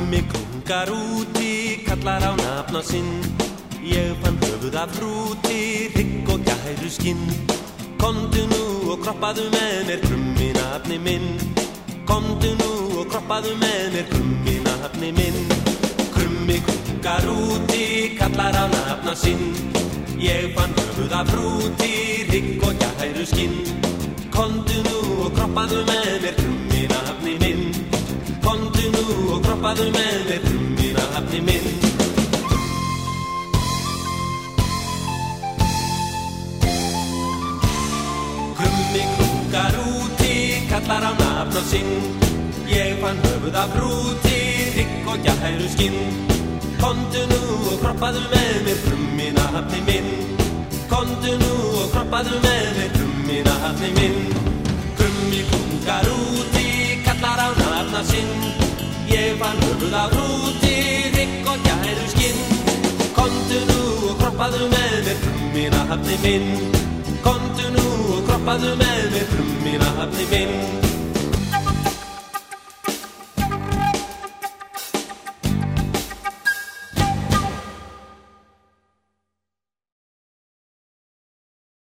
Krummi krungar úti, kallar á nafna sinn. Ég fann höfuð af hrúti, hrygg og gæru skinn. Komdu nú og kroppaðu með mér, krummi nafni minn. Komdu nú og kroppaðu með mér, krummi nafni minn. Krummi krungar úti, kallar á nafna sinn. Ég fann höfuð af hrúti, hrygg og gæru skinn. Komdu nú og kroppaðu með mér, krummi nafni minn. Komdu nú og kroppaðu með mér, krummi nafni minn. Krummi krungar úti, kallar á nafna sinn. Ég fann höfuð af hrúti, hrygg og gæru skinn. Komdu nú og kroppaðu með mér, krummi nafni minn. Komdu nú og kroppaðu með mér, krummi nafni minn. Krummi krungar úti, kallar á nafna sinn. Ég fann höfuð af hrúti, hrygg og gæru skinn. Komdu nú og kroppaðu með mér, krummi nafni minn. Komdu nú og kroppaðu með mér, krummi nafni minn.